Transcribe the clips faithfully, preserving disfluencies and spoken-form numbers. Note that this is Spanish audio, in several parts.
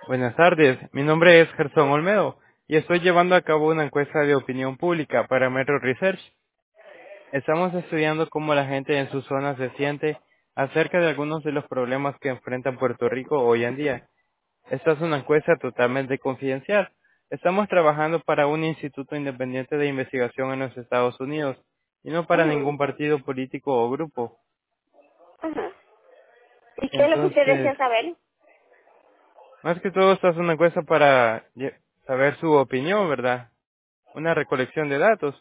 Buenas tardes, mi nombre es Gerson Olmedo y estoy llevando a cabo una encuesta de opinión pública para Metro Research. Estamos estudiando cómo la gente en su zona se siente acerca de algunos de los problemas que enfrenta Puerto Rico hoy en día. Esta es una encuesta totalmente confidencial. Estamos trabajando para un instituto independiente de investigación en los Estados Unidos y no para Ujú, ningún partido político o grupo. ujú. ¿Y qué es lo que usted Entonces, desea saber? más que todo, esta es una encuesta para lle- saber su opinión, ¿verdad? Una recolección de datos.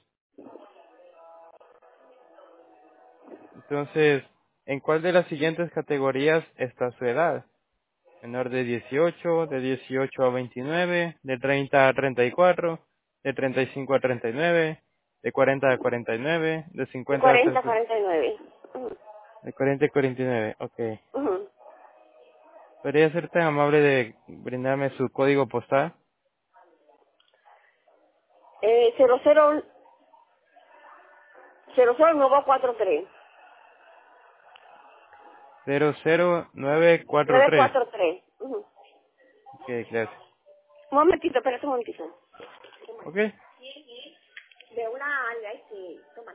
Entonces, ¿en cuál de las siguientes categorías está su edad? Menor de dieciocho, de dieciocho a veintinueve, de treinta a treinta y cuatro, de treinta y cinco a treinta y nueve, de cuarenta a cuarenta y nueve, de De cincuenta a cuarenta a sesenta, cuarenta y nueve. Ujú, de cuarenta a cuarenta y nueve. Ok. ujú. ¿Podría ser tan amable de brindarme su código postal? Eh, cero cero cero cero nueve cuatro tres. cero cero nueve cuatro nueve tres. cuatro tres. Ujú. Ok, gracias. Un momentito, espérate un momentito. Ok. De una alga, ahí sí. Toma.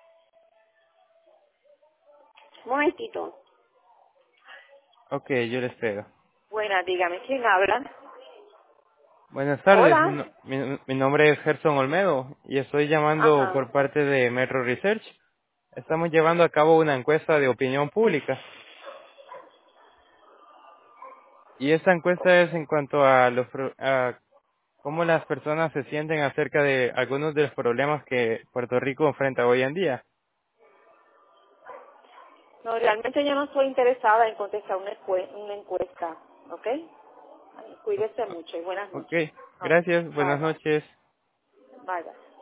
Un momentito. Ok, yo le espero. Buena, dígame, ¿quién habla? Buenas tardes, mi, Hola. no- mi- mi nombre es Gerson Olmedo y estoy llamando Ajá. por parte de Metro Research. Estamos llevando a cabo una encuesta de opinión pública y esta encuesta es en cuanto a, los, pro- a cómo las personas se sienten acerca de algunos de los problemas que Puerto Rico enfrenta hoy en día. No, realmente yo no estoy interesada en contestar una, encue- una encuesta, ¿ok? Ay, cuídese mucho y buenas Ok, noches. Ok, gracias, bye buenas bye. noches. Bye bye.